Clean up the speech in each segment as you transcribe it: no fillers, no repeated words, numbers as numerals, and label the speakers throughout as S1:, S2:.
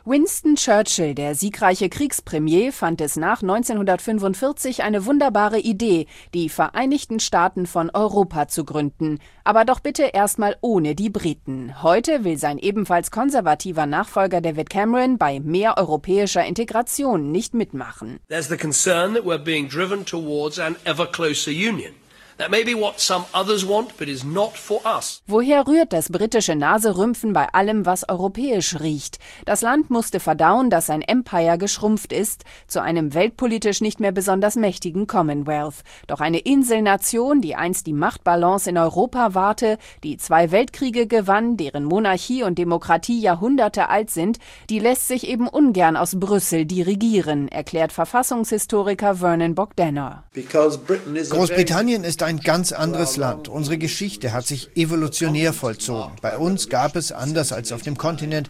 S1: Winston Churchill, der siegreiche Kriegspremier, fand es nach 1945 eine wunderbare Idee, die Vereinigten Staaten von Europa zu gründen. Aber doch bitte erstmal ohne die Briten. Heute will sein ebenfalls konservativer Nachfolger David Cameron bei mehr europäischer Integration nicht mitmachen.
S2: There's the concern that we're being driven towards an ever closer union. That may be what some others want, but is not for us.
S1: Woher rührt das britische Naserümpfen bei allem, was europäisch riecht? Das Land musste verdauen, dass sein Empire geschrumpft ist, zu einem weltpolitisch nicht mehr besonders mächtigen Commonwealth. Doch eine Inselnation, die einst die Machtbalance in Europa wahrte, die 2 Weltkriege gewann, deren Monarchie und Demokratie Jahrhunderte alt sind, die lässt sich eben ungern aus Brüssel dirigieren, erklärt Verfassungshistoriker Vernon Bogdanor.
S3: Großbritannien ist ein ganz anderes Land. Unsere Geschichte hat sich evolutionär vollzogen. Bei uns gab es, anders als auf dem Kontinent,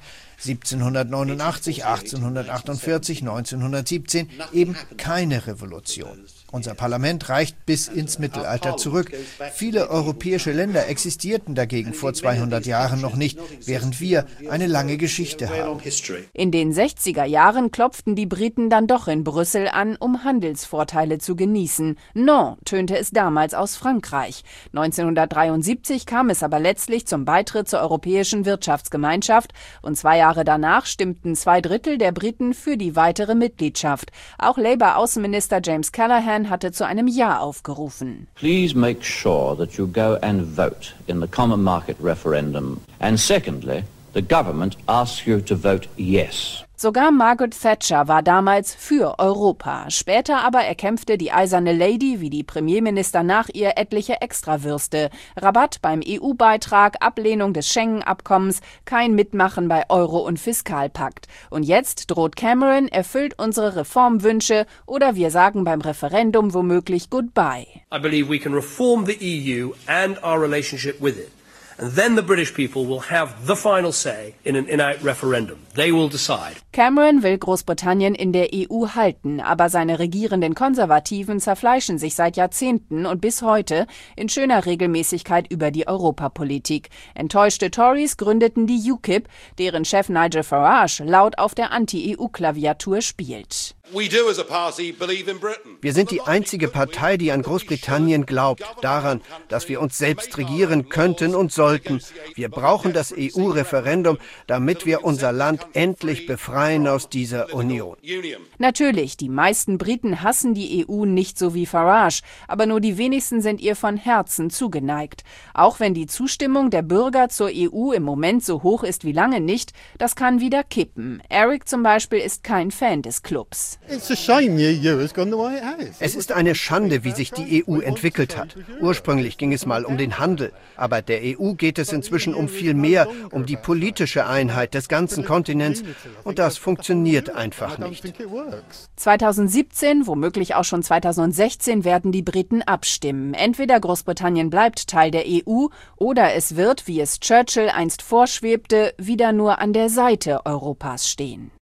S3: 1789, 1848, 1917 eben keine Revolution. Unser Parlament reicht bis ins Mittelalter zurück. Viele europäische Länder existierten dagegen vor 200 Jahren noch nicht, während wir eine lange Geschichte haben.
S1: In den 60er Jahren klopften die Briten dann doch in Brüssel an, um Handelsvorteile zu genießen. Non, tönte es damals aus Frankreich. 1973 kam es aber letztlich zum Beitritt zur Europäischen Wirtschaftsgemeinschaft und 2 Jahre danach stimmten 2/3 der Briten für die weitere Mitgliedschaft. Auch Labour-Außenminister James Callaghan hatte zu einem Ja aufgerufen.
S4: Please make sure that you go and vote in the Common Market referendum. And secondly, the government asks you to vote yes.
S1: Sogar Margaret Thatcher war damals für Europa. Später aber erkämpfte die eiserne Lady wie die Premierminister nach ihr etliche Extrawürste. Rabatt beim EU-Beitrag, Ablehnung des Schengen-Abkommens, kein Mitmachen bei Euro- und Fiskalpakt. Und jetzt droht Cameron, erfüllt unsere Reformwünsche oder wir sagen beim Referendum womöglich Goodbye.
S2: I believe we can reform the EU and our relationship with it. And then the British people will have the final say in an in-out referendum. They will decide.
S1: Cameron will Großbritannien in der EU halten, aber seine regierenden Konservativen zerfleischen sich seit Jahrzehnten und bis heute in schöner Regelmäßigkeit über die Europapolitik. Enttäuschte Tories gründeten die UKIP, deren Chef Nigel Farage laut auf der Anti-EU-Klaviatur spielt.
S3: Wir sind die einzige Partei, die an Großbritannien glaubt, daran, dass wir uns selbst regieren könnten und sollten. Wir brauchen das EU-Referendum, damit wir unser Land endlich befreien aus dieser Union.
S1: Natürlich, die meisten Briten hassen die EU nicht so wie Farage, aber nur die wenigsten sind ihr von Herzen zugeneigt. Auch wenn die Zustimmung der Bürger zur EU im Moment so hoch ist wie lange nicht, das kann wieder kippen. Eric zum Beispiel ist kein Fan des Clubs.
S3: Es ist eine Schande, wie sich die EU entwickelt hat. Ursprünglich ging es mal um den Handel, aber der EU geht es inzwischen um viel mehr, um die politische Einheit des ganzen Kontinents, und das funktioniert einfach nicht.
S1: 2017, womöglich auch schon 2016, werden die Briten abstimmen. Entweder Großbritannien bleibt Teil der EU oder es wird, wie es Churchill einst vorschwebte, wieder nur an der Seite Europas stehen.